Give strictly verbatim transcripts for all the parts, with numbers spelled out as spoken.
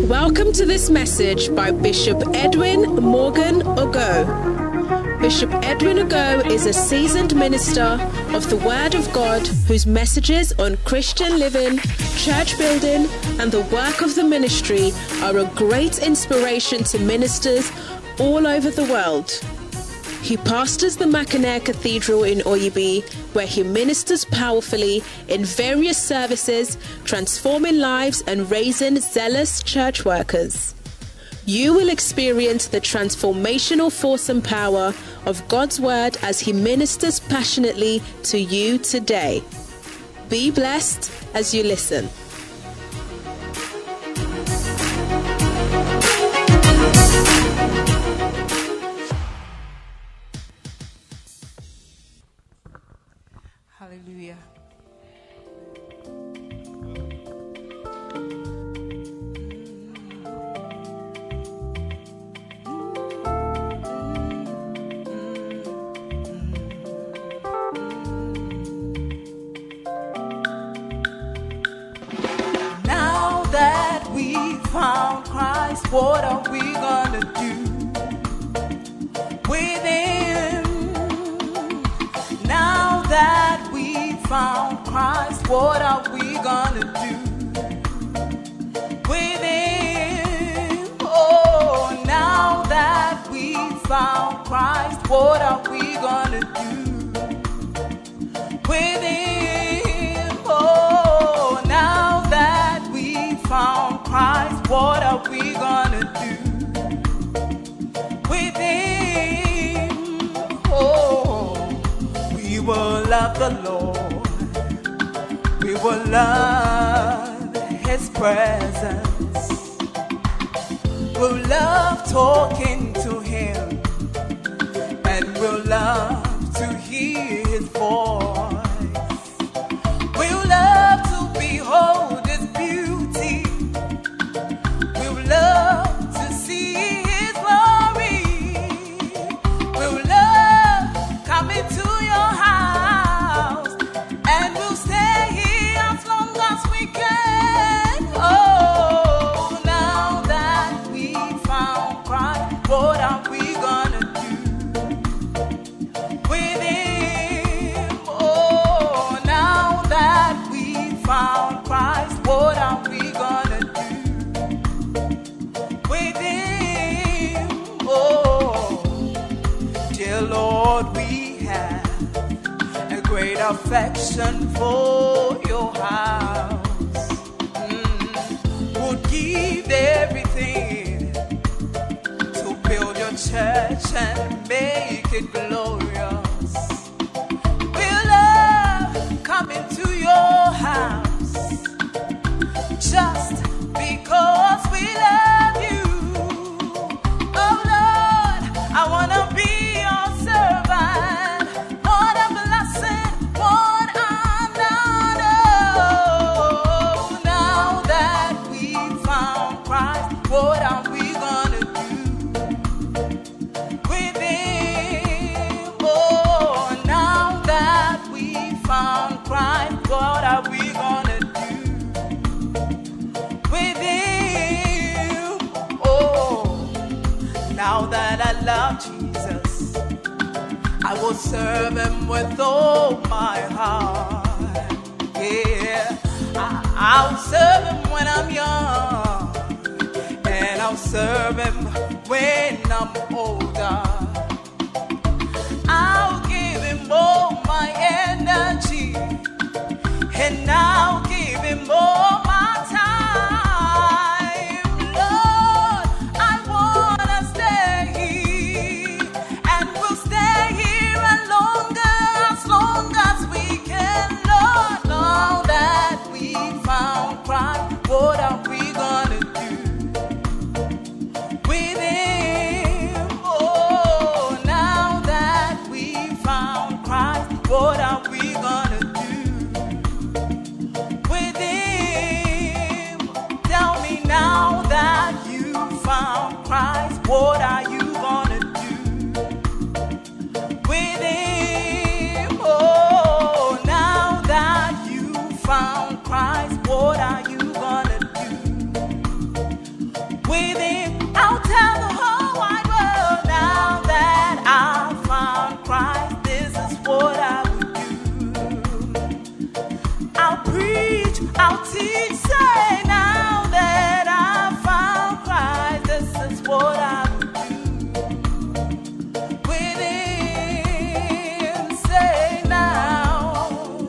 Welcome to this message by Bishop Edwin Morgan Ogo. Bishop Edwin Ogo is a seasoned minister of the Word of God whose messages on Christian living, church building, and the work of the ministry are a great inspiration to ministers all over the world. He pastors the Mackinac Cathedral in Oyibi, where he ministers powerfully in various services, transforming lives and raising zealous church workers. You will experience the transformational force and power of God's Word as he ministers passionately to you today. Be blessed as you listen. Hallelujah. Now that we found Christ, what are we gonna do with him? Now that we found Christ, what are we gonna do with him? Oh, now that we found Christ, what are we gonna do with him? Oh, now that we found Christ, what are we gonna do with him? Oh, we will love the Lord, we will love his presence, we'll love talking to him, and we'll love to hear his voice, we'll love to behold his beauty, we'll love to see his glory, we'll love coming to your house, and we'll stay here as long as we can. Oh, now that we found Christ, what are we gonna do with him? Oh, now that we found Christ, what are we gonna do with him? Oh, dear Lord, we have a great affection for your house. Mm, would give everything to build your church and make it glorious. We love coming to your house just because we love you. Oh Lord, I wanna be your servant. What a blessing, what an honor. Now that we found Christ, what are we gonna do with him? Oh, now that we found Christ, what are we gonna do with him? Oh, now that I love Jesus, I will serve him with all my heart. Yeah, I, I'll serve him when I'm young, and I'll serve him when I'm older. I'll give him all my energy, and I'll give him all my time. Lord, I wanna stay here, and we'll stay here and longer, as long as we can. Lord, now that we found Christ, what are we gonna do with him? I'll teach, say now that I found Christ, this is what I will do with him, say now.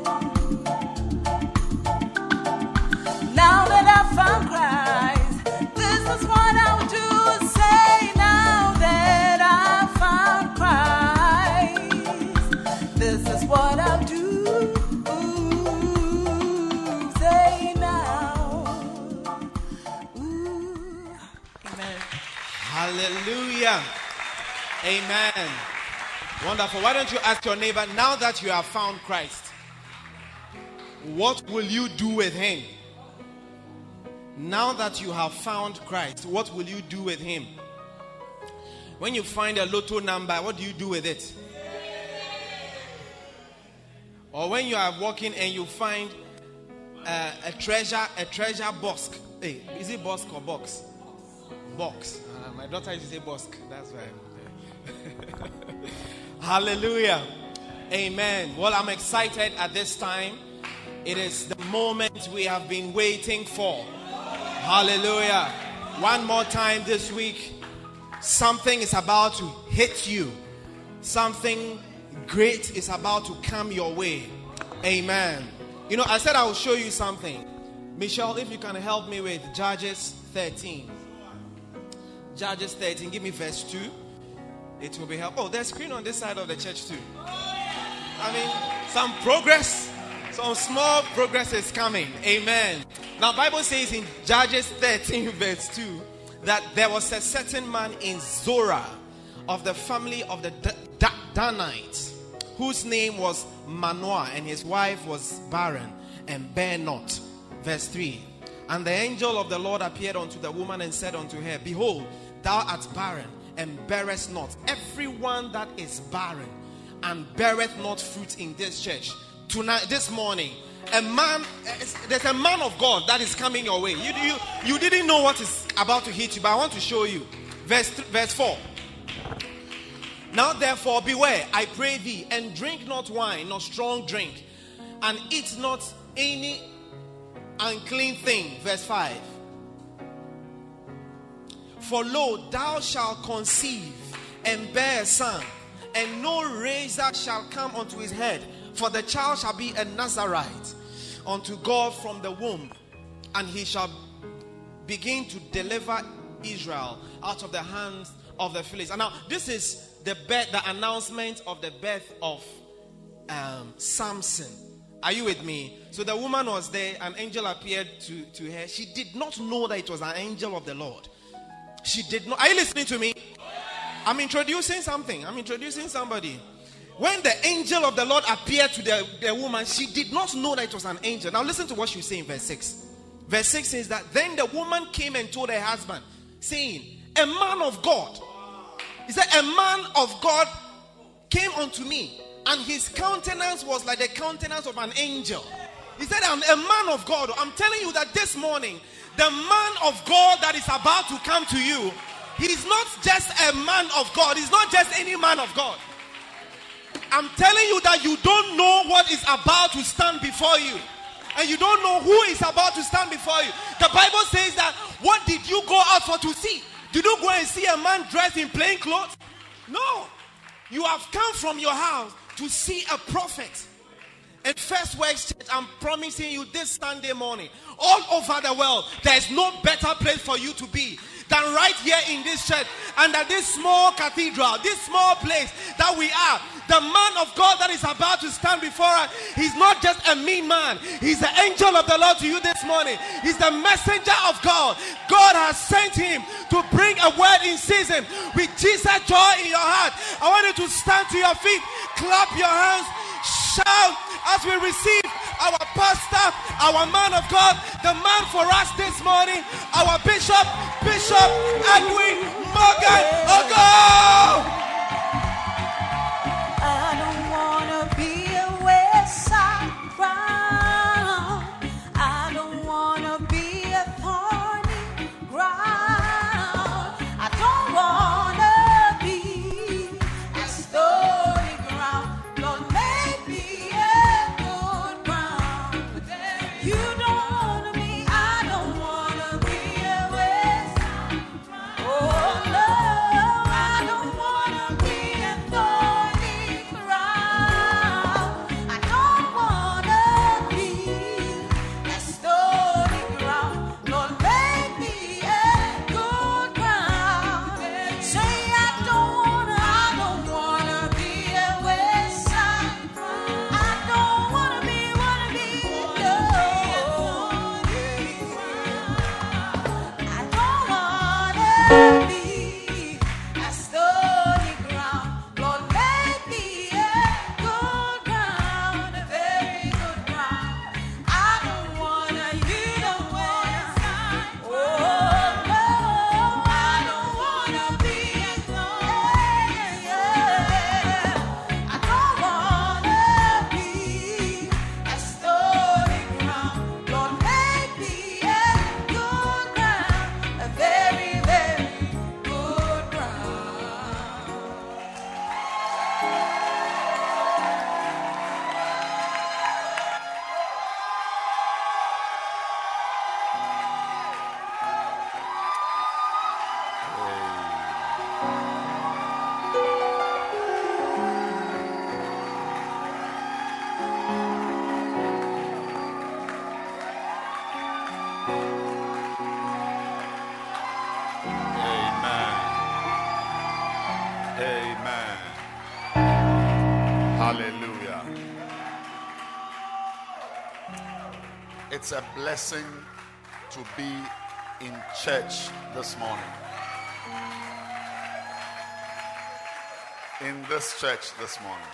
Now that I found Christ, this is what I'll do, say now that I found Christ, this is what I'll do. Hallelujah. Amen. Wonderful. Why don't you ask your neighbor, now that you have found Christ, what will you do with him? Now that you have found Christ, what will you do with him? When you find a lotto number, what do you do with it? Or when you are walking and you find uh, a treasure, a treasure box. Hey, is it box or box? Box. Uh, my daughter used to say bosk. That's why. Hallelujah. Amen. Well, I'm excited at this time. It is the moment we have been waiting for. Hallelujah. One more time this week. Something is about to hit you. Something great is about to come your way. Amen. You know, I said I will show you something. Michelle, if you can help me with Judges thirteen. Judges thirteen, give me verse two. It will be helpful. Oh, there's screen on this side of the church too. I mean, some progress, some small progress is coming. Amen. Now, Bible says in Judges thirteen, verse two, that there was a certain man in Zorah of the family of the Danites, whose name was Manoah, and his wife was barren and bare not. Verse three. And the angel of the Lord appeared unto the woman and said unto her, Behold, thou art barren and bearest not. Everyone that is barren and beareth not fruit in this church, tonight, this morning, a man, there's a man of God that is coming your way. You, you, you didn't know what is about to hit you, but I want to show you. Verse, verse four. Now therefore beware, I pray thee, and drink not wine, nor strong drink, and eat not any unclean thing. Verse five. For lo, thou shalt conceive and bear a son, and no razor shall come unto his head, for the child shall be a Nazarite unto God from the womb, and he shall begin to deliver Israel out of the hands of the Philistines. And now this is the birth, the announcement of the birth of um, Samson. Are you with me? So the woman was there, an angel appeared to, to her. She did not know that it was an angel of the Lord. She did not. Are you listening to me? I'm introducing something. I'm introducing somebody. When the angel of the Lord appeared to the, the woman, she did not know that it was an angel. Now listen to what she was saying in verse six. Verse six says that then the woman came and told her husband, saying, a man of God. He said, a man of God came unto me, and his countenance was like the countenance of an angel. He said, I'm a man of God. I'm telling you that this morning, the man of God that is about to come to you, he's not just a man of God. He's not just any man of God. I'm telling you that you don't know what is about to stand before you. And you don't know who is about to stand before you. The Bible says that, what did you go out for to see? Did you go and see a man dressed in plain clothes? No. You have come from your house to see a prophet. And First Works Church, I'm promising you this Sunday morning, all over the world, there's no better place for you to be than right here in this church, under this small cathedral, this small place that we are. The man of God that is about to stand before us, he's not just a mean man. He's the angel of the Lord to you this morning. He's the messenger of God. God has sent him to bring a word in season with Jesus joy in your heart. I want you to stand to your feet, clap your hands, shout as we receive our pastor, our man of God, the man for us this morning, our bishop, Bishop Edwin Morgan Ogo. I don't want to be a wayside ground. I don't want to be a thorny ground. I don't want to be a stony ground. Lord, make me a good ground. You don't It's a blessing to be in church this morning. In this church this morning.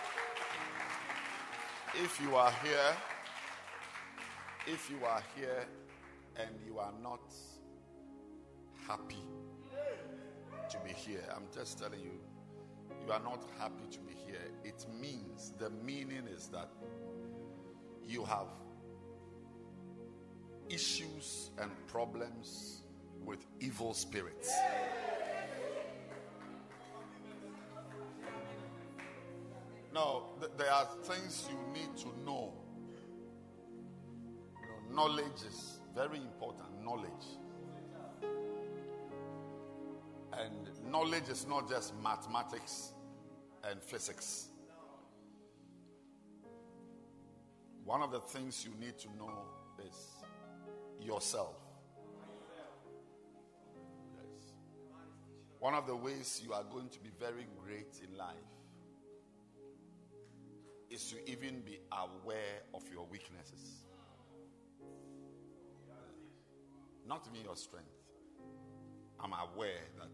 If you are here, if you are here and you are not happy to be here, I'm just telling you, you are not happy to be here. It means, the meaning is that you have issues and problems with evil spirits. No, th- there are things you need to know. You know, knowledge is very important. Knowledge. And knowledge is not just mathematics and physics. One of the things you need to know is yourself. Yes. One of the ways you are going to be very great in life is to even be aware of your weaknesses. Not even your strength. I'm aware that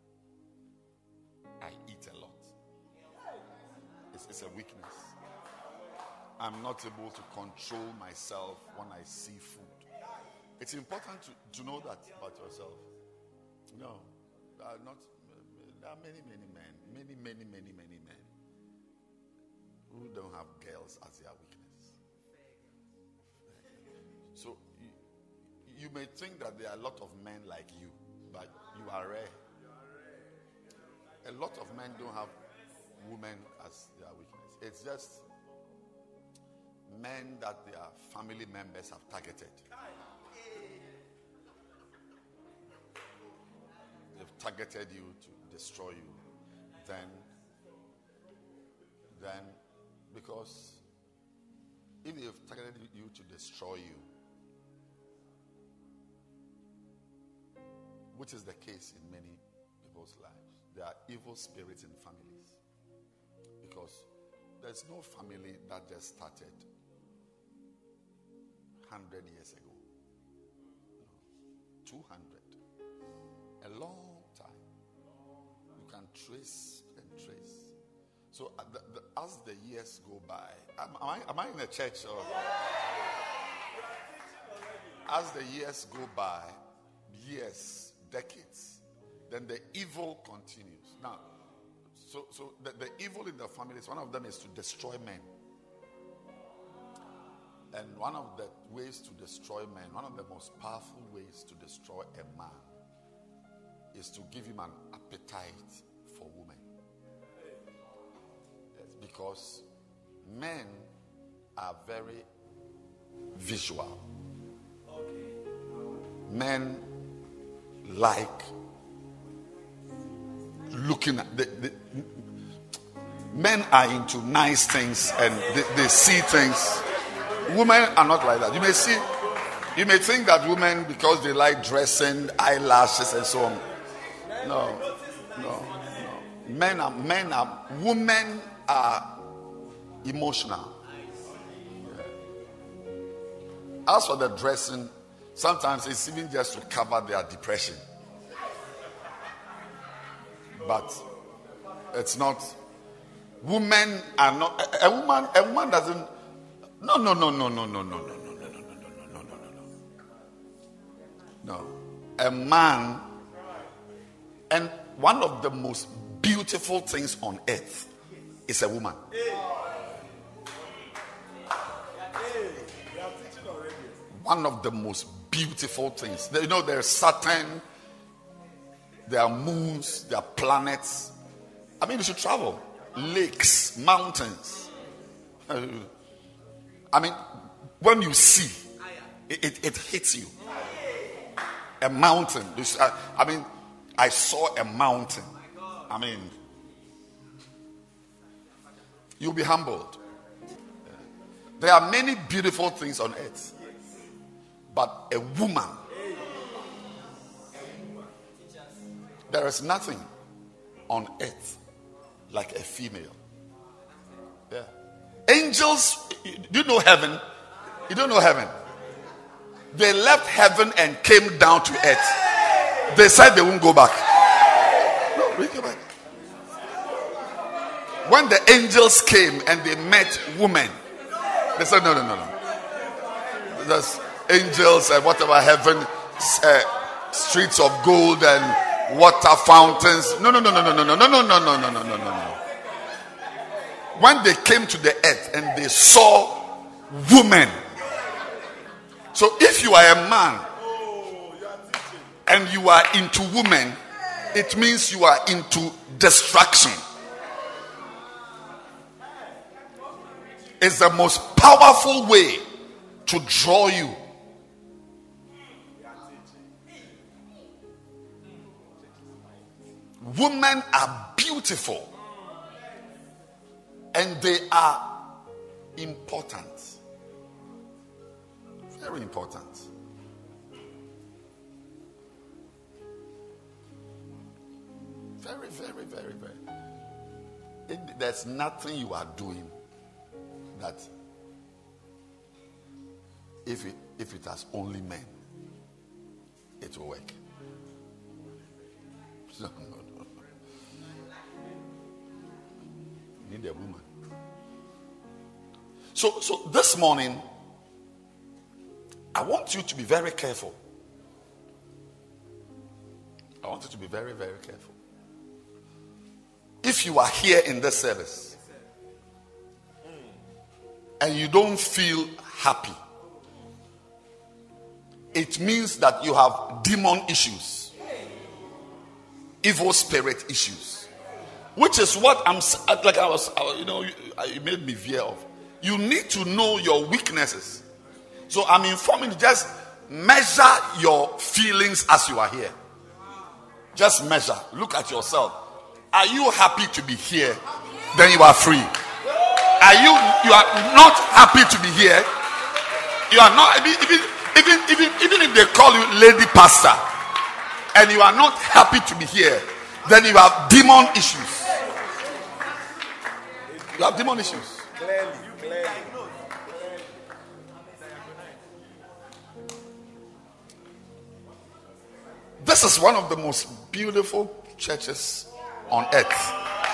I eat a lot. It's, it's a weakness. I'm not able to control myself when I see food. It's important to, to know that about yourself. No, there are not. There are many, many men, many, many, many, many men who don't have girls as their weakness. So you, you may think that there are a lot of men like you, but you are rare. A lot of men don't have women as their weakness. It's just men that their family members have targeted. They've targeted you to destroy you. Then, then, because if they've targeted you to destroy you, which is the case in many people's lives, there are evil spirits in families. Because there's no family that just started one hundred years ago. No, two hundred. A long time. You can trace and trace. So uh, the, the, as the years go by, am, am, I, am I in a church? Or? As the years go by, years, decades, then the evil continues. Now, so so the, the evil in the families, one of them is to destroy men. And one of the ways to destroy men, one of the most powerful ways to destroy a man is to give him an appetite for women. Yes, because men are very visual. Men like looking at the, the men are into nice things and they, they see things. Women are not like that. You may see, you may think that women, because they like dressing, eyelashes and so on. No, no, no. Men are, men are, women are emotional. Yeah. As for the dressing, sometimes it's even just to cover their depression. But it's not. Women are not. A, a woman. A woman doesn't. No, no, no, no, no, no, no, no, no, no, no, no, no, no, no, no. No, a man, and one of the most beautiful things on earth is a woman. One of the most beautiful things. You know, there's Saturn, there are moons, there are planets. I mean, you should travel. Lakes, mountains. I mean, when you see, it, it, it hits you. A mountain. I mean, I saw a mountain. I mean, you'll be humbled. There are many beautiful things on earth. But a woman, there is nothing on earth like a female. Yeah. Angels, do you know heaven? You don't know heaven. They left heaven and came down to earth. They said they won't go back. No, we go back. When the angels came and they met women, they said, no, no, no, no. There's angels and whatever, heaven, uh, streets of gold and water fountains. No, no, no, no, no, no, no, no, no, no, no, no, no, no, no. When they came to the earth and they saw women. So if you are a man and you are into women, it means you are into destruction. It's the most powerful way to draw you. Women are beautiful and they are important. Very important. Very, very, very, very. It, there's nothing you are doing that if it if it has only men, it will work. No, no, no. You need a woman. So, so this morning, I want you to be very careful. I want you to be very, very careful. If you are here in this service and you don't feel happy, it means that you have demon issues, evil spirit issues, which is what I'm like. I was, you know, you made me veer off. You need to know your weaknesses. So I'm informing you, just measure your feelings as you are here. Just measure. Look at yourself. Are you happy to be here? Then you are free. Are you you are not happy to be here? You are not, even even even even if they call you lady pastor and you are not happy to be here, then you have demon issues. You have demon issues. Clearly, clearly. This is one of the most beautiful churches on earth.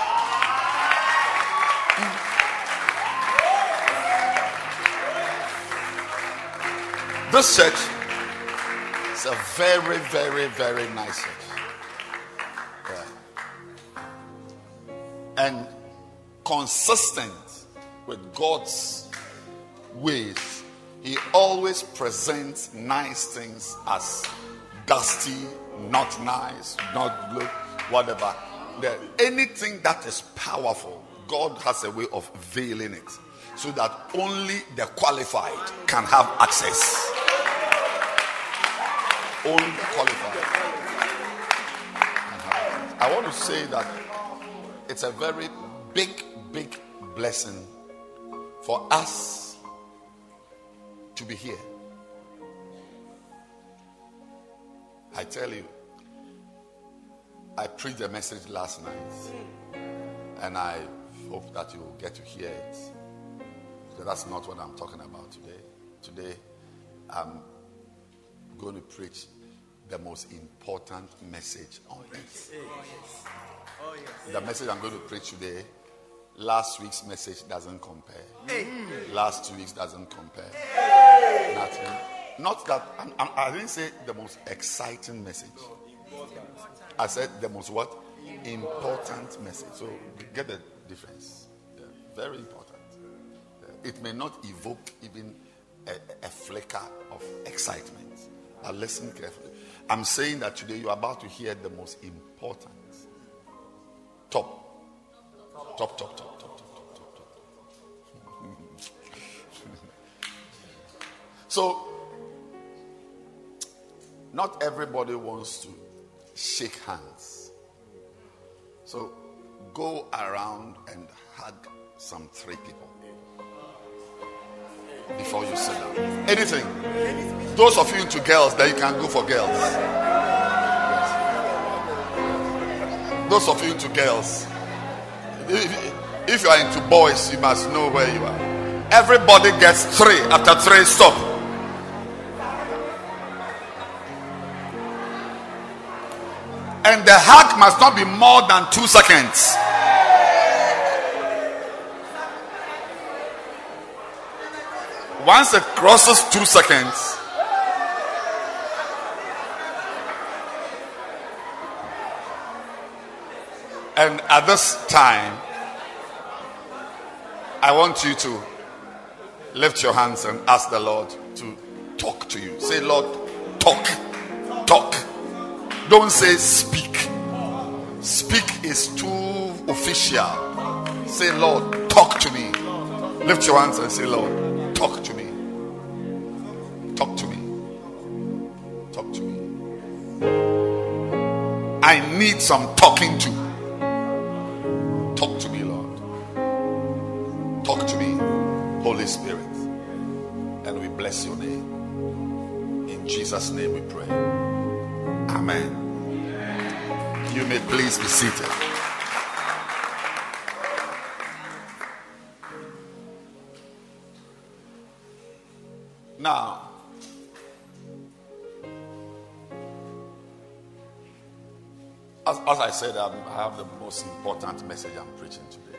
This church is a very, very, very nice church. Yeah. And consistent with God's ways, He always presents nice things as dusty, not nice, not good, whatever. There, anything that is powerful, God has a way of veiling it so that only the qualified can have access. Only the qualified. I want to say that it's a very big, big blessing for us to be here. I tell you, I preached a message last night, and I hope that you will get to hear it. Because that's not what I'm talking about today. Today, I'm going to preach the most important message on earth. The message I'm going to preach today, last week's message doesn't compare. Last two weeks doesn't compare. Nothing. Not that, I'm, I'm, I didn't say the most exciting message. I said the most what? Important message. So get the difference. Yeah, very important. Yeah, it may not evoke even a, a flicker of excitement. But listen carefully. I'm saying that today you're about to hear the most important. Top. Top, top, top, top, top, top, top, top. So, not everybody wants to shake hands. So go around and hug some three people before you sit down. Anything. Those of you into girls, then you can go for girls. Those of you into girls. If, if you are into boys, you must know where you are. Everybody gets three. After three, stop. And the hug must not be more than two seconds. Once it crosses two seconds, and at this time, I want you to lift your hands and ask the Lord to talk to you. Say, Lord, talk. Talk. Don't say speak. Speak is too official. Say, Lord, talk to me. Lift your hands and say, Lord, talk to me. Talk to me. Talk to me. I need some talking to. Talk to me, Lord. Talk to me, Holy Spirit. And we bless your name. In Jesus' name we pray. Amen. You may please be seated. Now, as, as I said, I'm, I have the most important message I'm preaching today.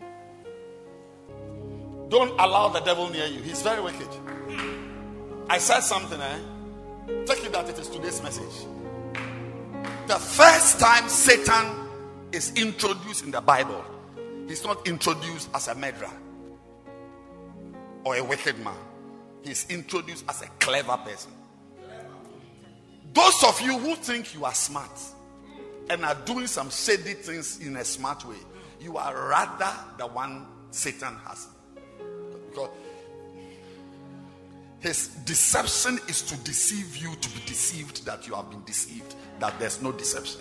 Don't allow the devil near you. He's very wicked. I said something, eh? Take it that it is today's message. The first time Satan is introduced in the Bible, he's not introduced as a murderer or a wicked man. He's introduced as a clever person. Those of you who think you are smart and are doing some shady things in a smart way, you are rather the one Satan has. Because his deception is to deceive you to be deceived that you have been deceived, that there's no deception.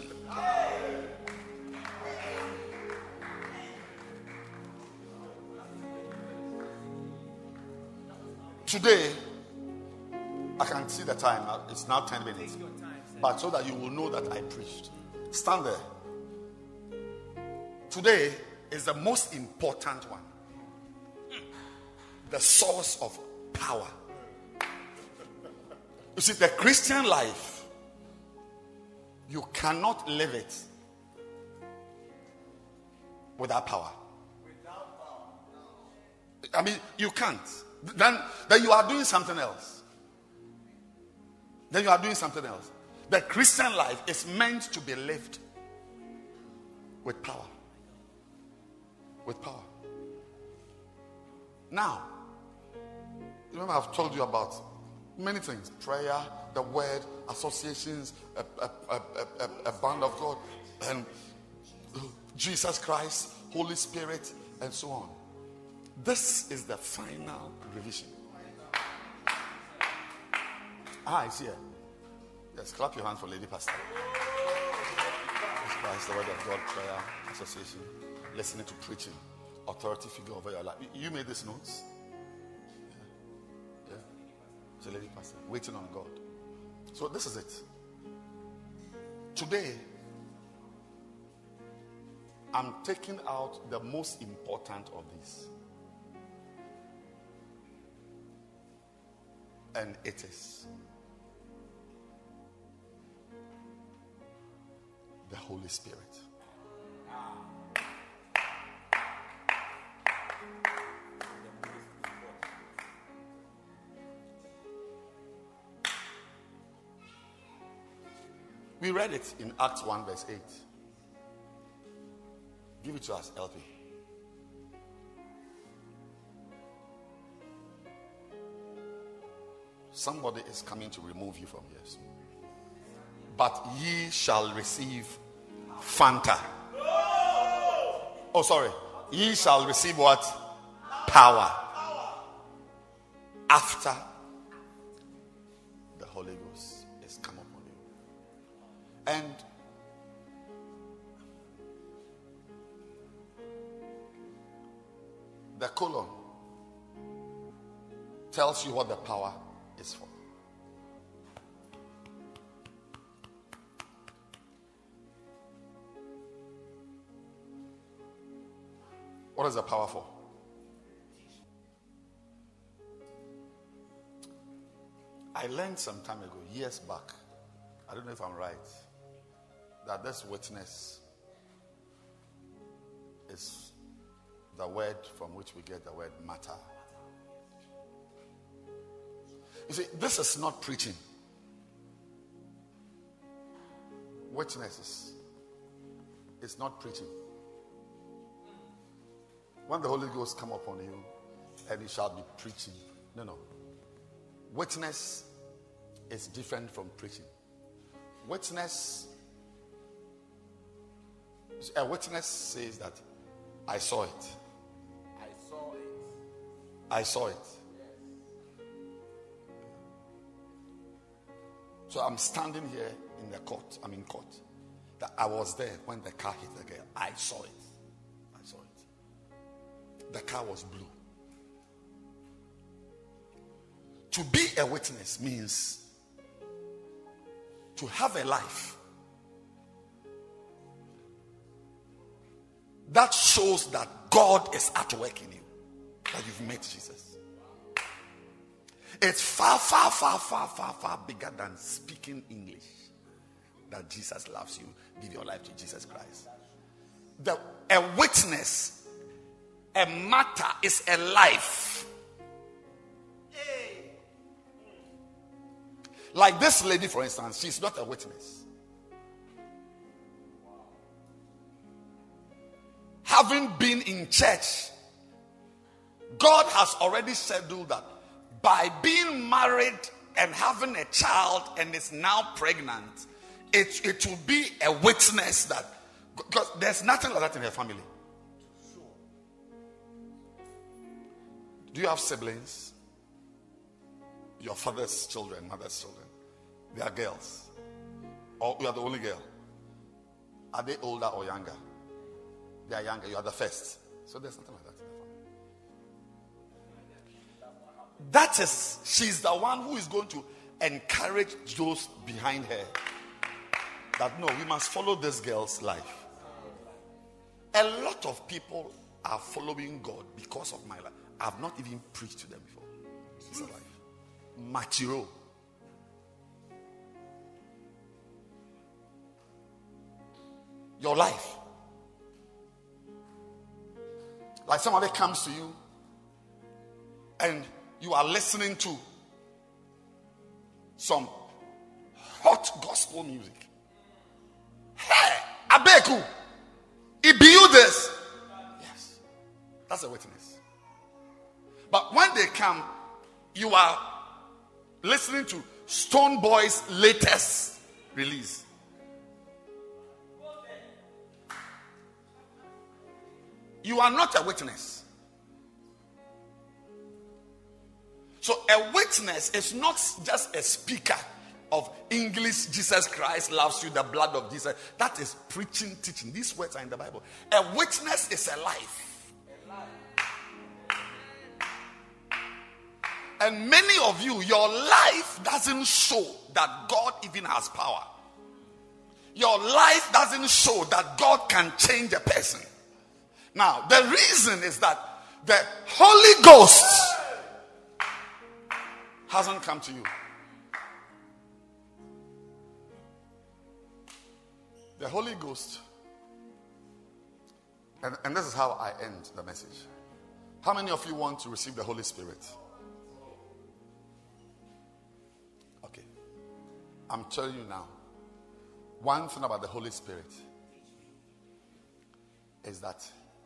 Today, I can see the time. It's now ten minutes. But so that you will know that I preached. Stand there. Today is the most important one. The source of power. You see, the Christian life, you cannot live it without power. I mean, you can't. Then, then you are doing something else. Then you are doing something else. The Christian life is meant to be lived with power. With power. Now, remember I've told you about many things. Prayer, the word, associations, a, a, a, a, a band of God, and Jesus Christ, Holy Spirit, and so on. This is the final revision. Ah, it's here. Yes, clap your hands for Lady Pastor. Jesus Christ, the word of God, prayer, association, listening to preaching, authority figure over your life. You made these notes? Yeah. Yeah. It's a Lady Pastor, waiting on God. So this is it. Today, I'm taking out the most important of these. And it is the Holy Spirit. We read it in Acts one verse eight. Give it to us, L P. Somebody is coming to remove you from here. But ye shall receive Fanta. Oh, sorry. Ye shall receive what? Power. After the Holy Ghost is come upon you. And the colon tells you what the power is for. What is the power for? I learned some time ago, years back, I don't know if I'm right, that this witness is the word from which we get the word matter. You see, this is not preaching. Witnesses. It's not preaching. When the Holy Ghost come upon you and you shall be preaching. No, no. Witness is different from preaching. Witness, a witness says that I saw it. I saw it. I saw it. So I'm standing here in the court. I'm in court. That I was there when the car hit the girl. I saw it. I saw it. The car was blue. To be a witness means to have a life that shows that God is at work in you, that you've met Jesus. It's far, far, far, far, far, far bigger than speaking English. That Jesus loves you. Give your life to Jesus Christ. The, a witness, a matter is a life. Like this lady, for instance, she's not a witness. Having been in church, God has already scheduled that by being married and having a child and is now pregnant, it, it will be a witness that, because there's nothing like that in her family. Do you have siblings? Your father's children, mother's children. They are girls. Or you are the only girl. Are they older or younger? They are younger. You are the first. So there's nothing like that in the family. That is, she's the one who is going to encourage those behind her. That no, we must follow this girl's life. A lot of people are following God because of my life. I've not even preached to them before. It's a life. Matiro. Your life. Like somebody comes to you and you are listening to some hot gospel music. Hey, Abeku, it be you this. Yes, that's a witness. But when they come, you are listening to Stone Boy's latest release. You are not a witness. So a witness is not just a speaker of English. Jesus Christ loves you, the blood of Jesus. That is preaching, teaching. These words are in the Bible. A witness is a life. And many of you, your life doesn't show that God even has power. Your life doesn't show that God can change a person. Now, the reason is that the Holy Ghost hasn't come to you. The Holy Ghost, and, and this is how I end the message. How many of you want to receive the Holy Spirit? Okay. I'm telling you now, one thing about the Holy Spirit is that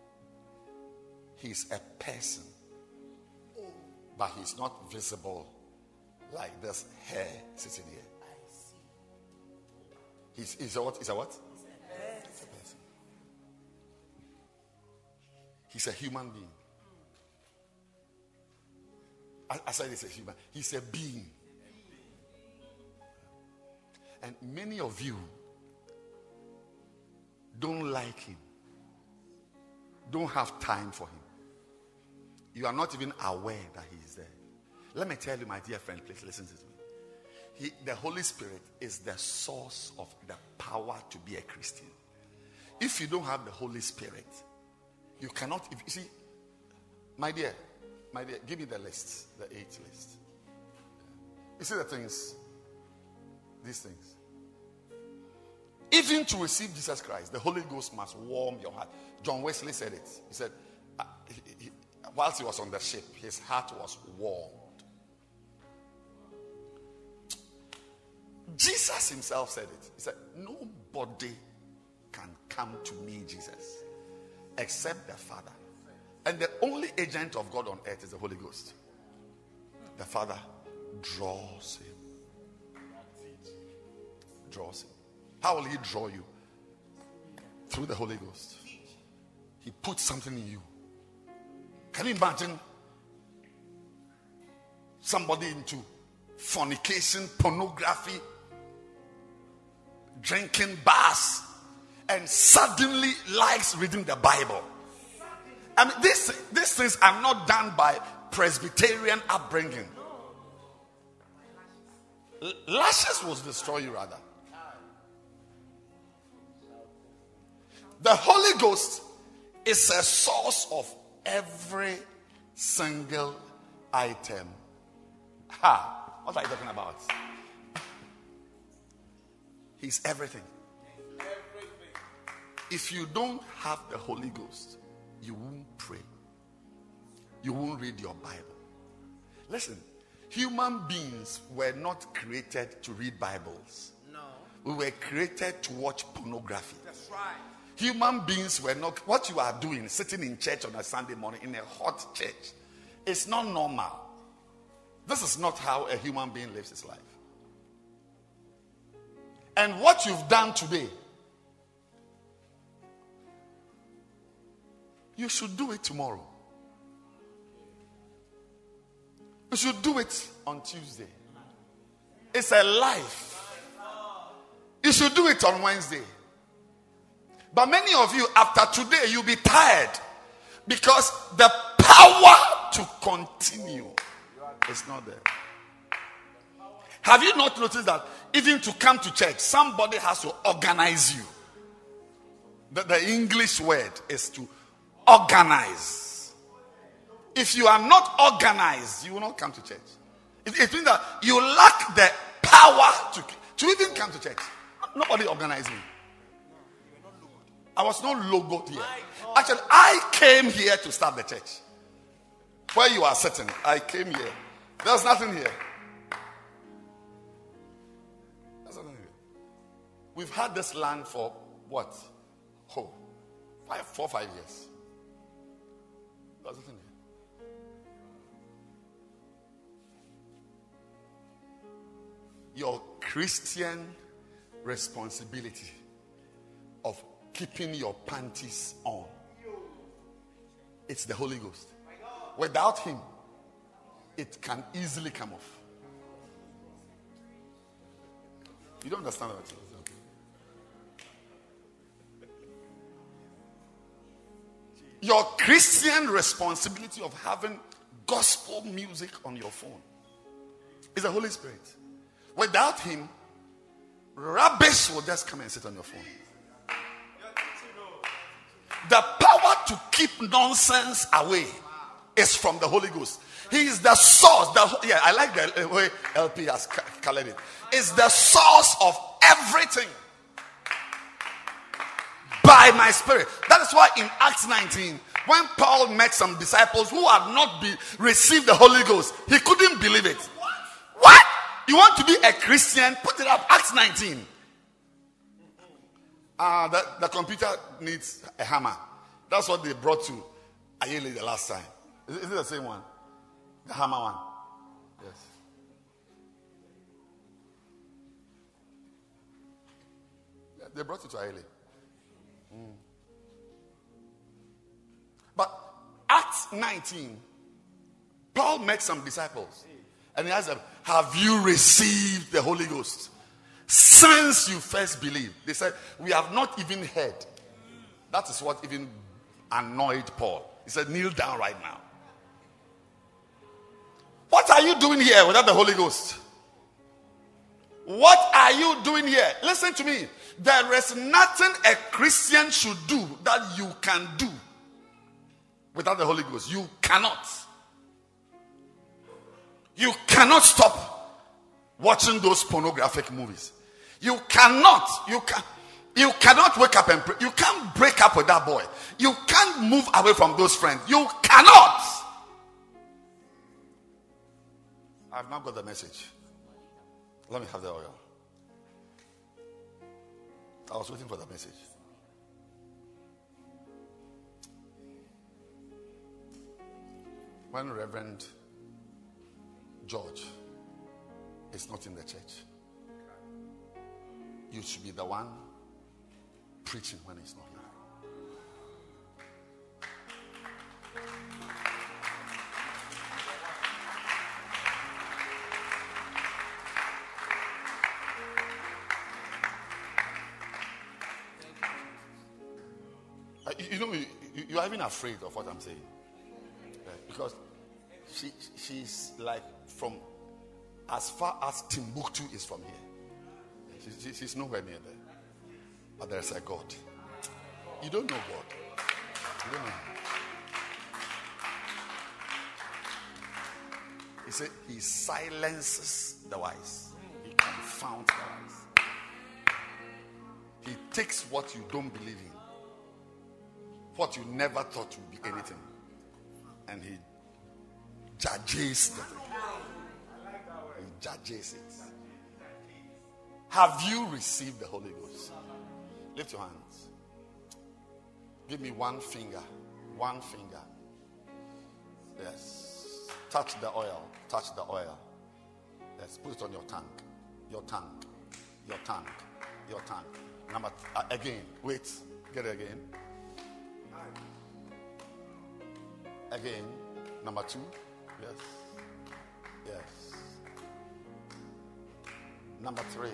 he's a person, but he's not visible like this hair sitting here. He's, he's a what? He's a what? He's a person. He's a human being. I, I said he's a human. He's a being. And many of you don't like him. Don't have time for him. You are not even aware that he is there. Let me tell you, my dear friend, please listen to me. He, the Holy Spirit is the source of the power to be a Christian. If you don't have the Holy Spirit, you cannot. If, you see, my dear, my dear, give me the list, the eight list. You see the things, these things. Even to receive Jesus Christ, the Holy Ghost must warm your heart. John Wesley said it. He said, uh, he, he, whilst he was on the ship, his heart was warmed. Jesus himself said it. He said, nobody can come to me, Jesus, except the Father. And the only agent of God on earth is the Holy Ghost. The Father draws him. Draws him. How will he draw you? Through the Holy Ghost. He puts something in you. Can you imagine somebody into fornication, pornography, drinking bars, and suddenly likes reading the Bible? I mean, these, these things are not done by Presbyterian upbringing. L- lashes will destroy you rather. The Holy Ghost is a source of every single item. Ha! What are you talking about? He's everything. If you don't have the Holy Ghost, you won't pray. You won't read your Bible. Listen, human beings were not created to read Bibles. No. We were created to watch pornography. That's right. Human beings were not, what you are doing, sitting in church on a Sunday morning in a hot church, it's not normal. This is not how a human being lives his life. And what you've done today, you should do it tomorrow. You should do it on Tuesday. It's a life. You should do it on Wednesday. But many of you, after today, you'll be tired because the power to continue is not there. Have you not noticed that even to come to church, somebody has to organize you? The, the English word is to organize. If you are not organized, you will not come to church. It, it means that you lack the power to, to even come to church. Nobody organized me. I was not logoed here. Actually, I came here to start the church. Where you are sitting, I came here. There's nothing here. There's nothing here. We've had this land for what? Oh, five, four, five years. There's nothing here. Your Christian responsibility of keeping your panties on, it's the Holy Ghost. Without him, it can easily come off. You don't understand that? Your Christian responsibility of having gospel music on your phone is the Holy Spirit. Without him, rubbish will just come and sit on your phone. The power to keep nonsense away is from the Holy Ghost. He is the source. The, yeah, I like the way L P has colored it. It's the source of everything. By my spirit. That is why in Acts nineteen, when Paul met some disciples who had not be, received the Holy Ghost, he couldn't believe it. What? What? You want to be a Christian? Put it up. Acts nineteen. Uh, the, the computer needs a hammer. That's what they brought to Ayele the last time. Is it, is it the same one? The hammer one? Yes. Yeah, they brought it to Ayele. Mm. But Acts nineteen, Paul met some disciples. And he asked them, have you received the Holy Ghost? Since you first believed. They said, we have not even heard. That is what even annoyed Paul. He said, kneel down right now. What are you doing here without the Holy Ghost? What are you doing here? Listen to me. There is nothing a Christian should do that you can do without the Holy Ghost. You cannot. You cannot stop watching those pornographic movies. You cannot. You can. You cannot wake up and pray. You can't break up with that boy. You can't move away from those friends. You cannot. I've now got the message. Let me have the oil. I was waiting for the message. When Reverend George is not in the church, you should be the one preaching when he's not here. Uh, you, you know, you, you are even afraid of what I'm saying. Because she she's like from as far as Timbuktu is from here. She, she, she's nowhere near there. But there's a God. You don't know God. You don't know him. He said he silences the wise. He confounds the wise. He takes what you don't believe in, what you never thought would be anything, and he judges the thing. He judges it. Have you received the Holy Ghost? Lift your hands. Give me one finger. One finger. Yes. Touch the oil. Touch the oil. Yes. Put it on your tongue. Your tongue. Your tongue. Your tongue. Number uh, again. Wait. Get it again. Again. Number two. Yes. Yes. Number three.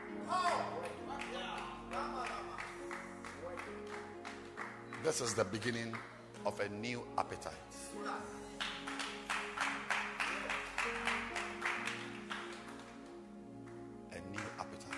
This is the beginning of a new appetite. A new appetite.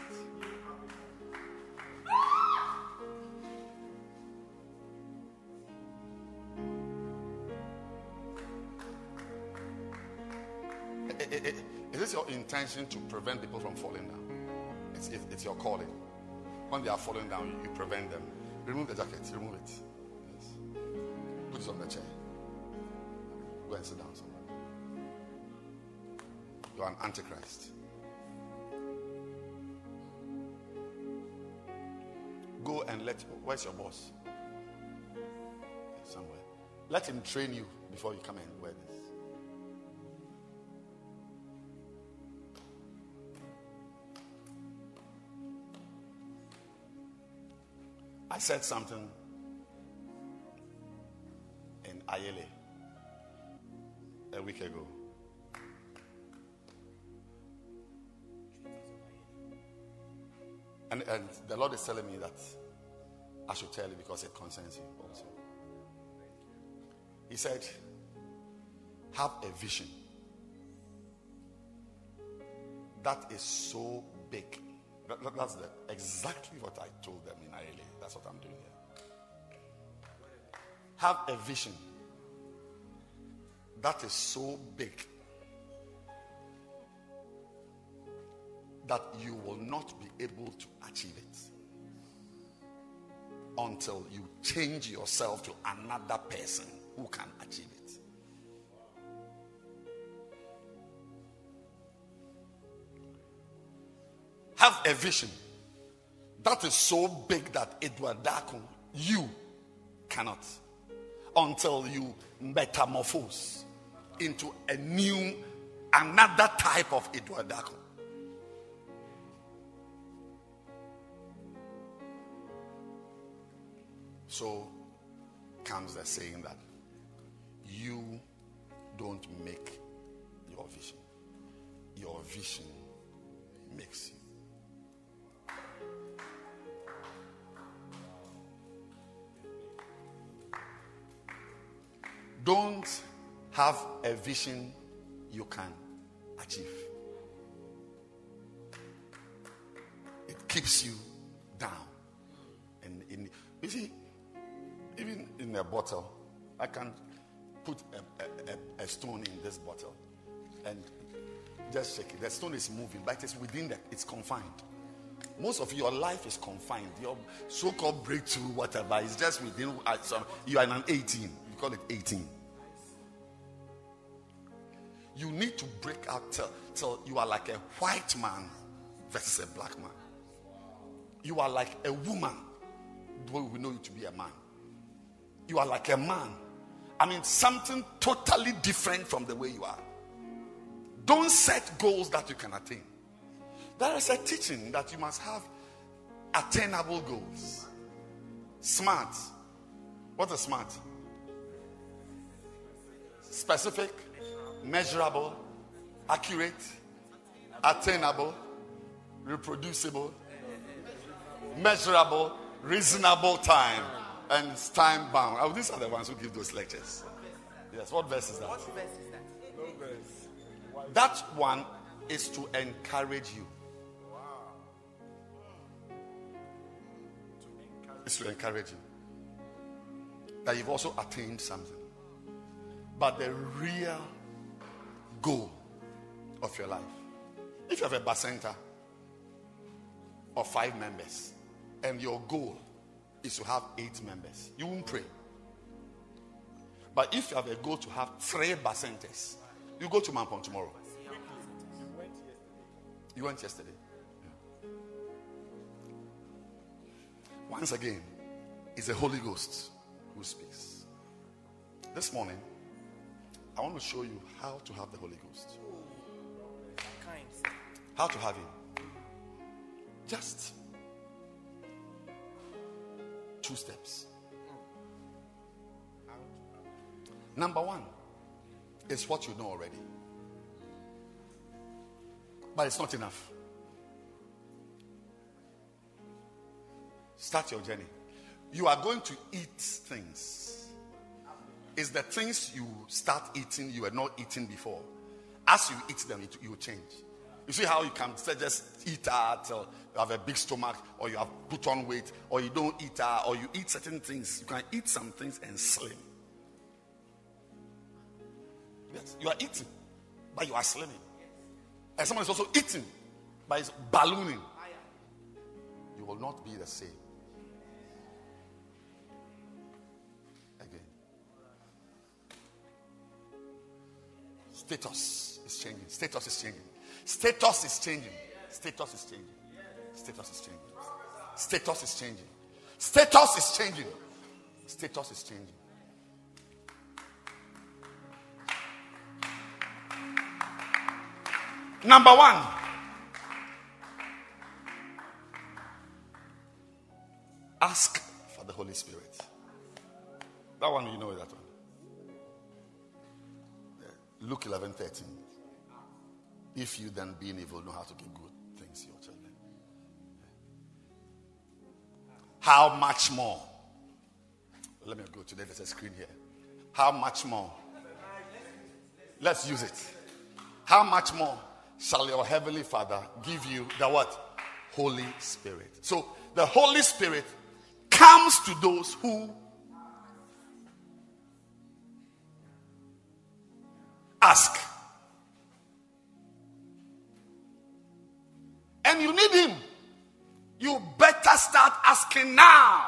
Is this your intention to prevent people from falling down? It's, it's, it's your calling. When they are falling down, you, you prevent them. Remove the jacket. Remove it. Yes. Put it on the chair. Go and sit down somewhere. You are an antichrist. Go and let. Where's your boss? Somewhere. Let him train you before you come and wear this. I said something in Ayele a week ago. And, and the Lord is telling me that I should tell you because it concerns you also. He said, have a vision that is so big. That, that's the, exactly what I told them in Ayele. That's what I'm doing here. Have a vision that is so big that you will not be able to achieve it until you change yourself to another person who can achieve it. Have a vision that is so big that Edward Daku, you cannot, until you metamorphose into a new, another type of Edward Daku. So comes the saying that you don't make your vision. Your vision makes you. Don't have a vision you can achieve. It keeps you down. And in, you see, even in a bottle, I can put a, a, a stone in this bottle and just shake it. The stone is moving, but it's within that, it's confined. Most of your life is confined. Your so-called breakthrough, whatever, is just within. Uh, some, you are in an eighteen. You call it eighteen. You need to break out till, till you are like a white man versus a black man. You are like a woman, though we know you to be a man. You are like a man. I mean, something totally different from the way you are. Don't set goals that you can attain. There is a teaching that you must have attainable goals. Smart. What is smart? Specific, measurable, accurate, attainable, reproducible, measurable, reasonable time, and time bound. Oh, these are the ones who give those lectures. Yes, what verse is that? What verse is that? No verse. That one is to encourage you. It's to encourage you that you've also attained something. But the real goal of your life, if you have a bacenta of five members and your goal is to have eight members, you won't pray. But if you have a goal to have three bacentas, you go to Mampong tomorrow. You went yesterday. Yeah. Once again, it's the Holy Ghost who speaks. This morning, I want to show you how to have the Holy Ghost. How to have him. Just two steps. Number one is what you know already. But it's not enough. Start your journey. You are going to eat things. It's the things you start eating you were not eating before. As you eat them, it, you will change. You see how you can just eat out till you have a big stomach, or you have put on weight, or you don't eat out, or you eat certain things. You can eat some things and slim. Yes, you are eating, but you are slimming. And someone is also eating, but it's ballooning. You will not be the same again. Status is changing. Status is changing. Status is changing. Status is changing. Status is changing. Status is changing. Status is changing. Status is changing. Number one, ask for the Holy Spirit. That one, you know that one. Luke eleven thirteen. If you then, being evil, know how to give good things to your children, how much more? Let me go to the there's a screen here. How much more? Let's use it. How much more shall your heavenly Father give you the what? Holy Spirit. So the Holy Spirit comes to those who ask. And you need him. You better start asking now.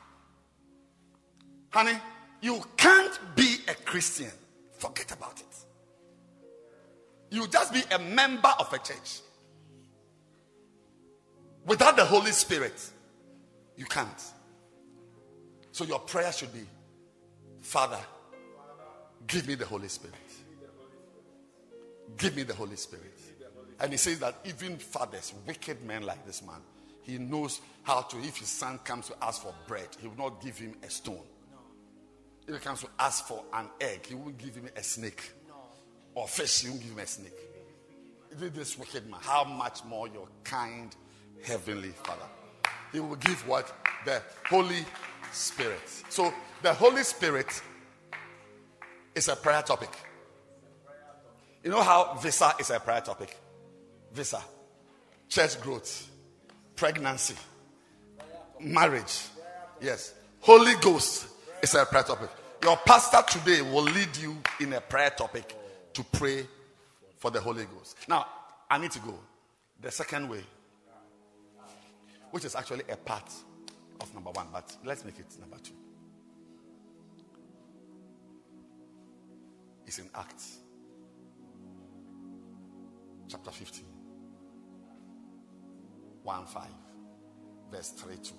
Honey, you can't be a Christian. Forget about it. You just be a member of a church. Without the Holy Spirit, you can't. So your prayer should be, Father, give me the Holy Spirit. Give me the Holy Spirit. And he says that even fathers, wicked men like this man, he knows how to, if his son comes to ask for bread, he will not give him a stone. If he comes to ask for an egg, he won't give him a snake. Or fish, he won't give him a snake. This wicked man, how much more your kind heavenly Father? He will give what? The Holy Spirit. So the Holy Spirit is a prayer topic. You know how visa is a prayer topic? Visa, church growth, pregnancy, marriage. Yes. Holy Ghost is a prayer topic. Your pastor today will lead you in a prayer topic to pray for the Holy Ghost. Now, I need to go. The second way which is actually a part of number one, but let's make it number two. It's in Acts chapter fifteen, one five, verse three two.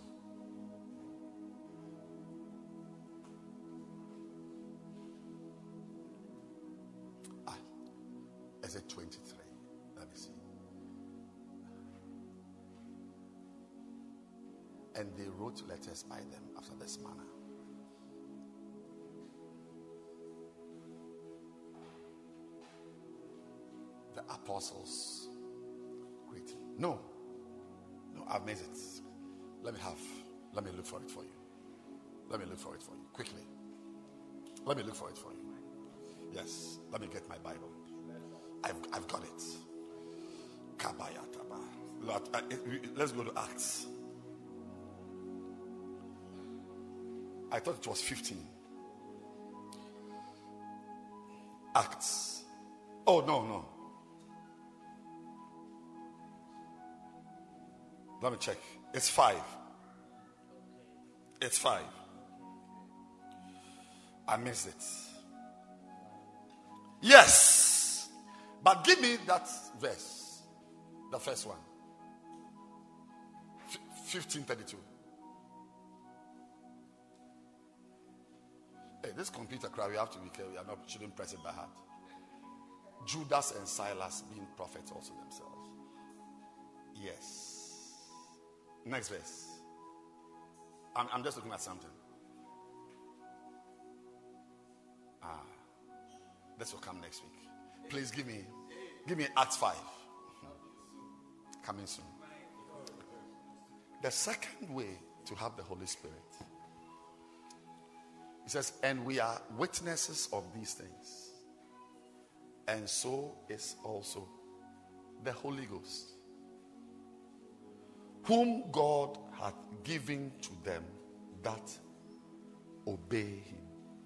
Ah, is it twenty-three? Let me see. And they wrote letters by them after this manner. The apostles greeting. No, no, I've made it. Let me have, let me look for it for you. Let me look for it for you quickly. Let me look for it for you. Yes, let me get my Bible. I've, I've got it. Kabayataba. Lord, uh, let's go to Acts. I thought it was fifteen. Acts. Oh, no, no. Let me check. It's five. It's five. I missed it. Yes. But give me that verse. The first one. fifteen thirty-two. Hey, this computer crowd, we have to be careful. We are not, shouldn't press it by heart. Judas and Silas being prophets also themselves. Yes. Next verse. I'm, I'm just looking at something. Ah, this will come next week. Please give me, give me Acts five. Coming soon. The second way to have the Holy Spirit. He says, and we are witnesses of these things. And so is also the Holy Ghost, whom God hath given to them that obey him.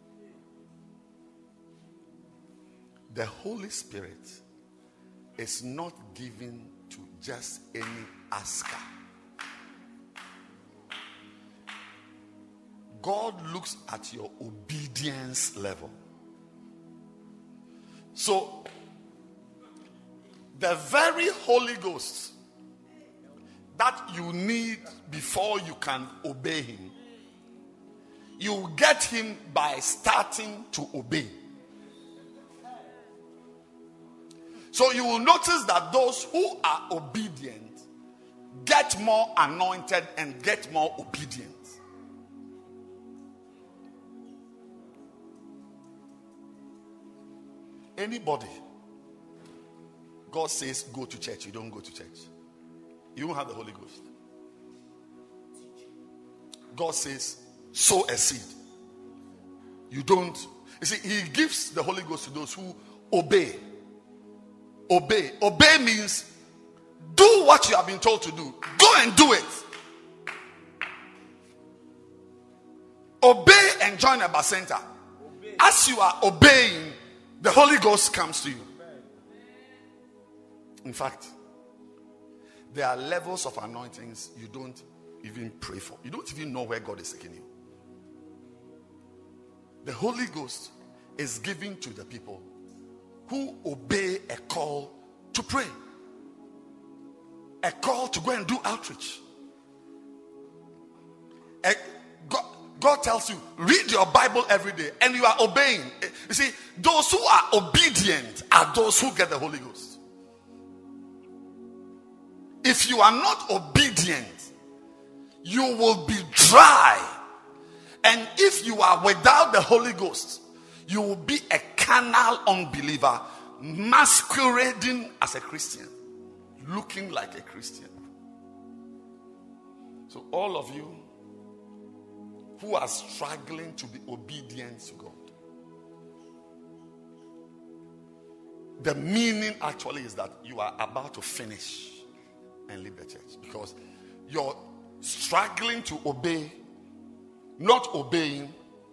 The Holy Spirit is not given to just any asker. God looks at your obedience level. So, the very Holy Ghost that you need before you can obey him, you get him by starting to obey. So you will notice that those who are obedient get more anointed and get more obedient. Anybody, God says go to church, you don't go to church, you won't have the Holy Ghost. God says sow a seed, you don't. You see, he gives the Holy Ghost to those who obey. Obey. Obey means do what you have been told to do. Go and do it. Obey and join a center. As you are obeying, the Holy Ghost comes to you. In fact, there are levels of anointings you don't even pray for. You don't even know where God is taking you. The Holy Ghost is given to the people who obey a call to pray, a call to go and do outreach. A, God, God tells you, read your Bible every day, and you are obeying. You see, those who are obedient are those who get the Holy Ghost. If you are not obedient, you will be dry. And if you are without the Holy Ghost, you will be a carnal unbeliever masquerading as a Christian, looking like a Christian. So all of you who are struggling to be obedient to God, the meaning actually is that you are about to finish and leave the church, because you're struggling to obey. Not obeying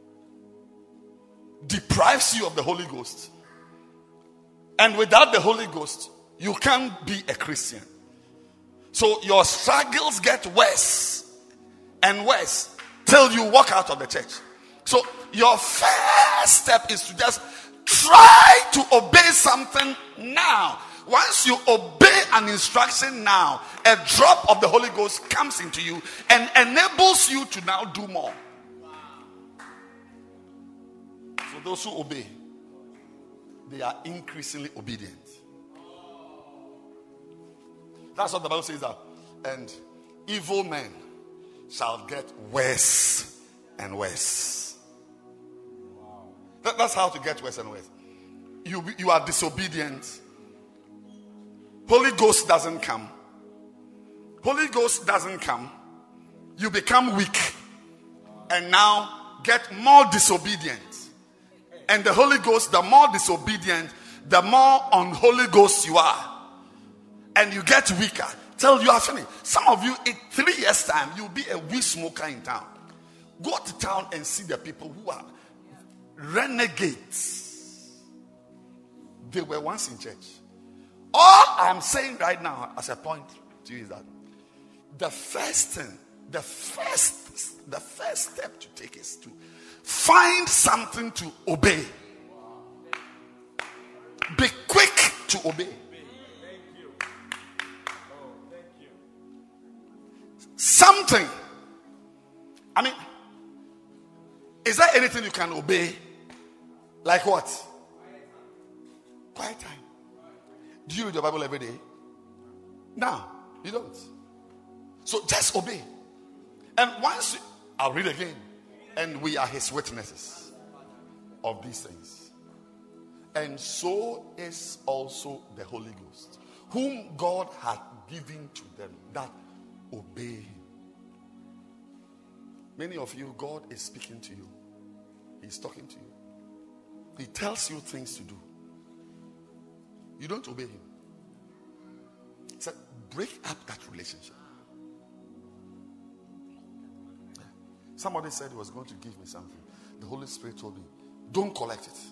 deprives you of the Holy Ghost, and without the Holy Ghost you can't be a Christian. So your struggles get worse and worse till you walk out of the church. So your first step is to just try to obey something now. Once you obey an instruction now, a drop of the Holy Ghost comes into you and enables you to now do more. So those who obey, they are increasingly obedient. That's what the Bible says that. And evil men shall get worse and worse. That, that's how to get worse and worse. You, you are disobedient. Holy Ghost doesn't come. Holy Ghost doesn't come. You become weak. And now get more disobedient. And the Holy Ghost, the more disobedient, the more unholy Ghost you are. And you get weaker till you are finished. Some of you, in three years' time, you'll be a weed smoker in town. Go to town and see the people who are renegades. They were once in church. All I'm saying right now, as a point to you, is that the first thing, the first, the first step to take is to find something to obey. Be quick to obey. Something. I mean, is there anything you can obey? Like what? Quiet time. Do you read your Bible every day? No, you don't. So just obey. And once you, I'll read again. And we are his witnesses of these things. And so is also the Holy Ghost, whom God had given to them that obey him. Many of you, God is speaking to you. He's talking to you. He tells you things to do. You don't obey him. He said, break up that relationship. Somebody said he was going to give me something. The Holy Spirit told me, don't collect it.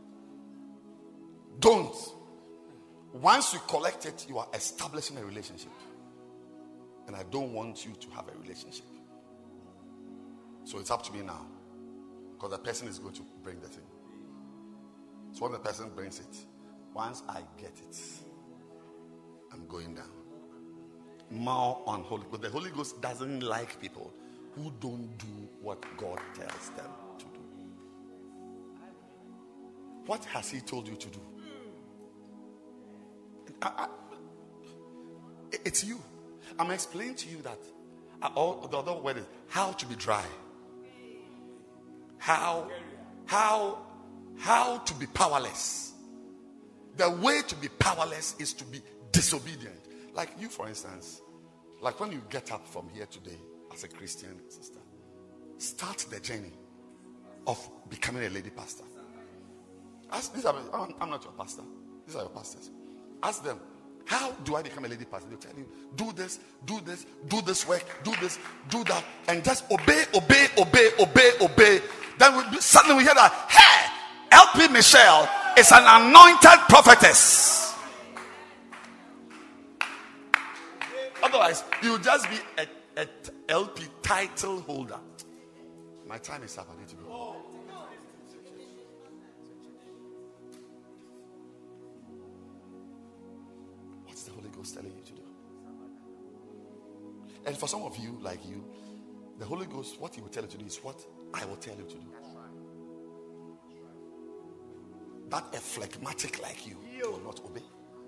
Don't. Once you collect it, you are establishing a relationship. And I don't want you to have a relationship. So it's up to me now. Because the person is going to bring the thing. So when the person brings it, once I get it, I'm going down. More unholy. But the Holy Ghost doesn't like people who don't do what God tells them to do. What has he told you to do? I, I, it's you. I'm explaining to you that uh, all, the other word is how to be dry. How, how, how to be powerless. The way to be powerless is to be disobedient. Like you, for instance, like when you get up from here today as a Christian sister, start the journey of becoming a lady pastor. Ask, these are, I'm, I'm not your pastor. These are your pastors. Ask them, how do I become a lady pastor? They'll tell you, do this, do this, do this work, do this, do that, and just obey, obey, obey, obey, obey. Then we, suddenly we hear that, hey, L P Michelle is an anointed prophetess. Otherwise, you'll just be a, a L P title holder. My time is up. I need to go. What's the Holy Ghost telling you to do? And for some of you, like you, the Holy Ghost, what he will tell you to do is what I will tell you to do. But a phlegmatic like you will not obey.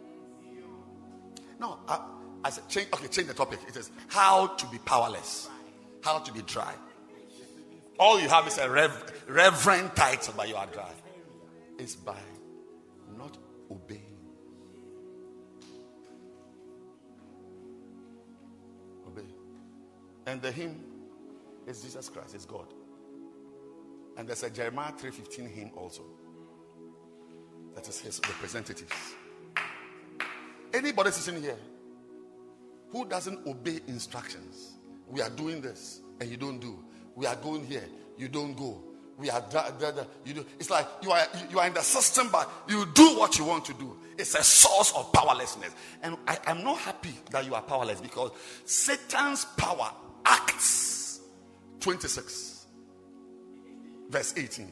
No, I, I said, change, okay, change the topic. It is how to be powerless, how to be dry. All you have is a rev, reverend title, but you are dry. It's by not obeying. Obey. And the hymn is Jesus Christ, it's God. And there's a Jeremiah three fifteen hymn also. That is his representatives. Anybody sitting here who doesn't obey instructions, we are doing this and you don't do. We are going here, you don't go. We are da, da, da, you do. It's like you are you are in the system, but you do what you want to do. It's a source of powerlessness. And I am not happy that you are powerless, because Satan's power acts. twenty-six, verse eighteen.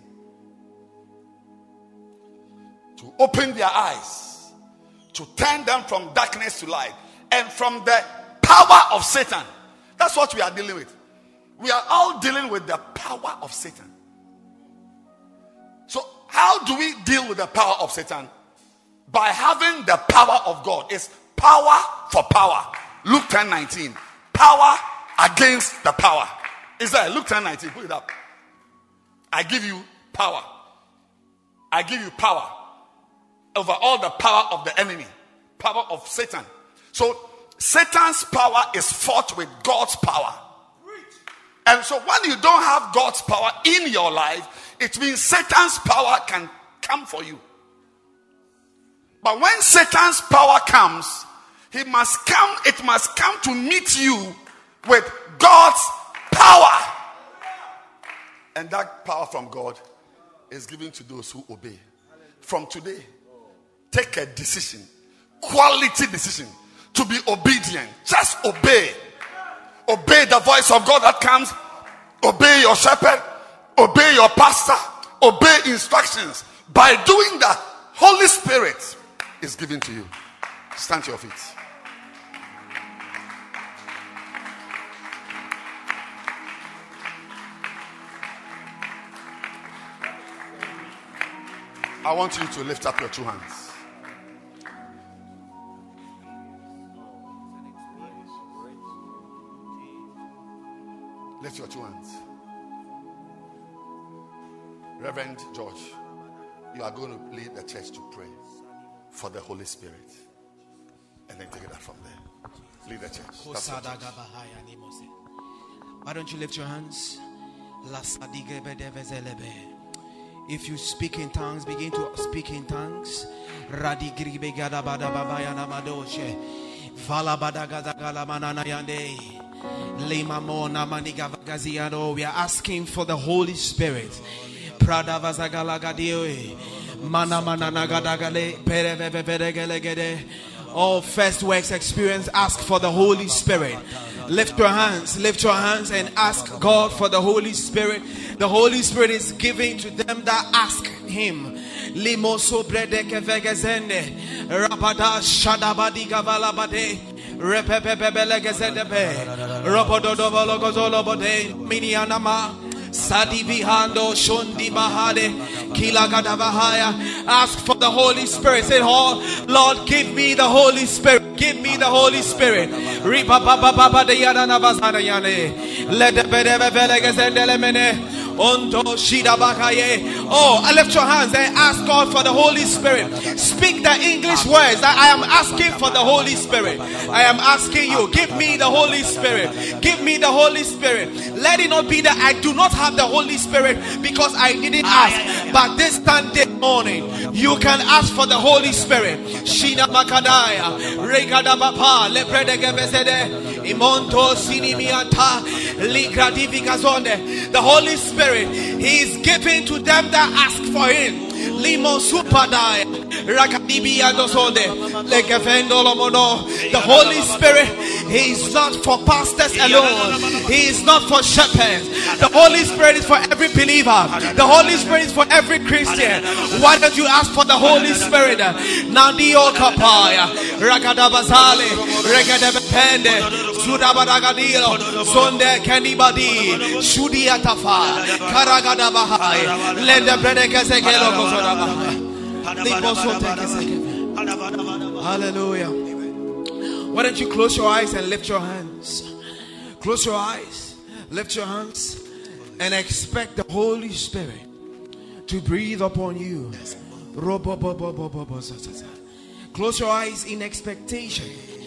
To open their eyes, to turn them from darkness to light, and from the power of Satan. That's what we are dealing with. We are all dealing with the power of Satan. So how do we deal with the power of Satan? By having the power of God. It's power for power. Luke ten nineteen. Power against the power. Is that Luke ten nineteen? Put it up. I give you power. I give you power over all the power of the enemy. Power of Satan. So Satan's power is fought with God's power. And so when you don't have God's power in your life, it means Satan's power can come for you. But when Satan's power comes, he must come, it must come to meet you with God's power. And that power from God is given to those who obey. From today, take a decision, quality decision, to be obedient. Just obey. Obey the voice of God that comes. Obey your shepherd. Obey your pastor. Obey instructions. By doing that, Holy Spirit is given to you. Stand to your feet. I want you to lift up your two hands. Lift your two hands. Reverend George, you are going to lead the church to pray for the Holy Spirit. And then take it out from there. Lead the church. That's the church. Why don't you lift your hands? If you speak in tongues, begin to speak in tongues. We are asking for the Holy Spirit. All first works experience, ask for the Holy Spirit. Lift your hands, lift your hands and ask God for the Holy Spirit. The Holy Spirit is giving to them that ask Him. Limo sobredeke vegezende rabada shadabadi gavalabade repepepebelegezende robododobolokozolobode minianama sadivihando shondi bahade kilagadavahaya. Ask for the Holy Spirit. Say, oh Lord, give me the Holy Spirit. Give me the Holy Spirit. Let the Oh, I lift your hands and ask God for the Holy Spirit. Speak the English words that I am asking for the Holy Spirit. I am asking you, give me the Holy Spirit. Give me the Holy Spirit. Let it not be that I do not have the Holy Spirit because I didn't ask. But this Sunday morning, you can ask for the Holy Spirit. Shina Makadaya, Regada Bapa, Lepredegevesede, Imonto Sinimiata, Ligradificazonde. The Holy Spirit, He is giving to them that ask for Him. Limo Supadaya, Rakadibia Dosonde, Lekefendolomono. The Holy Spirit, He is not for pastors alone. He is not for shepherds. The Holy Spirit is for every believer. The Holy Spirit is for every Christian. Why don't you ask for the Holy Spirit? Nandio Kapaya, Rakadabazale, Regadabepende, Sudabadagadilo, Sonde Kanibadi, Shudiatafa, Karagadabahai, Lenda Predekazekelo. Hallelujah. Why don't you close your eyes and lift your hands? Close your eyes, lift your hands, and expect the Holy Spirit to breathe upon you. Close your eyes in expectation.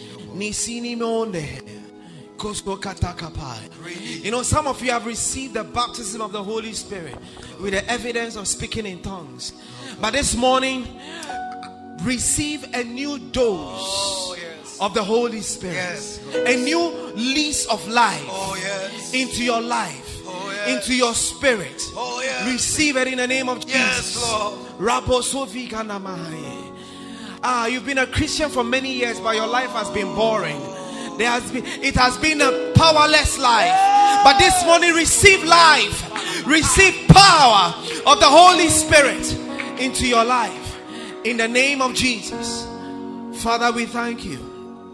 You know, some of you have received the baptism of the Holy Spirit with the evidence of speaking in tongues. But this morning, receive a new dose oh, yes. of the Holy Spirit. Yes. A new lease of life oh, yes. into your life, oh, yes. into your spirit. Oh, yes. Receive it in the name of Jesus. Yes, Lord. Ah, you've been a Christian for many years, but your life has been boring. There has been, it has been a powerless life. But this morning, receive life. Receive power of the Holy Spirit into your life. In the name of Jesus. Father, we thank you.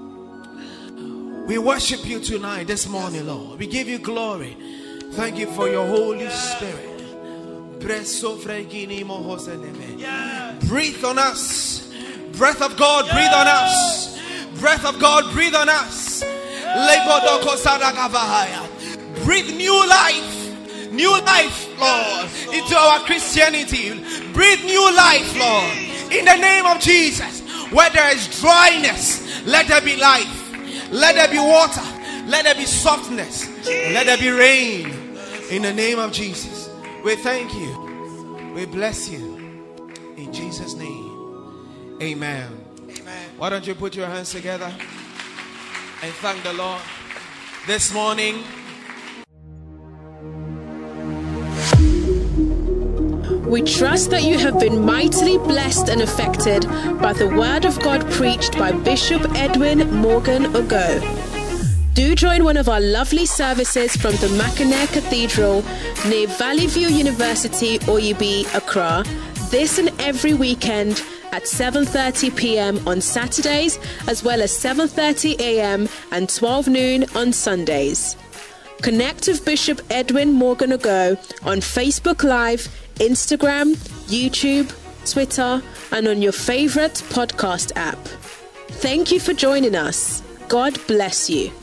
We worship you tonight, this morning, Lord. We give you glory. Thank you for your Holy Spirit. Breathe on us. Breath of God, breathe on us. Breath of God, breathe on us. Breathe new life. New life, Lord, into our Christianity. Breathe new life, Lord. In the name of Jesus. Where there is dryness, let there be life. Let there be water. Let there be softness. Let there be rain. In the name of Jesus. We thank you. We bless you. In Jesus' name. Amen. Amen. Why don't you put your hands together and thank the Lord this morning. We trust that you have been mightily blessed and affected by the word of God preached by Bishop Edwin Morgan Ogo. Do join one of our lovely services from the Mackinac Cathedral near Valley View University, O U B, Accra, this and every weekend at seven thirty p.m. on Saturdays, as well as seven thirty a.m. and twelve noon on Sundays. Connect with Bishop Edwin Morgan Ogo on Facebook Live, Instagram, YouTube, Twitter, and on your favorite podcast app. Thank you for joining us. God bless you.